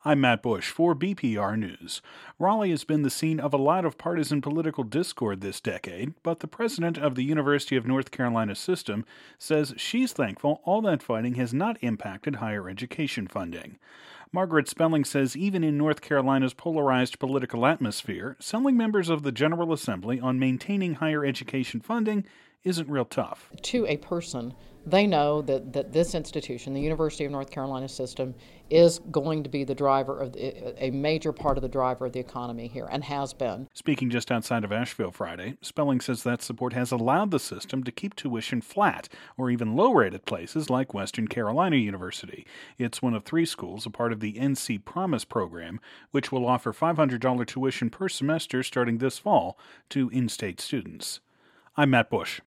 I'm Matt Bush for BPR News. Raleigh has been the scene of a lot of partisan political discord this decade, but the president of the University of North Carolina system says she's thankful all that fighting has not impacted higher education funding. Margaret Spelling says even in North Carolina's polarized political atmosphere, selling members of the General Assembly on maintaining higher education funding isn't real tough. To a person, they know that this institution, the University of North Carolina system, is going to be the driver of a major part of the driver of the economy here, and has been. Speaking just outside of Asheville Friday, Spelling says that support has allowed the system to keep tuition flat, or even lower it at places like Western Carolina University. It's one of 3 schools, a part of the NC Promise program, which will offer $500 tuition per semester starting this fall to in-state students. I'm Matt Bush.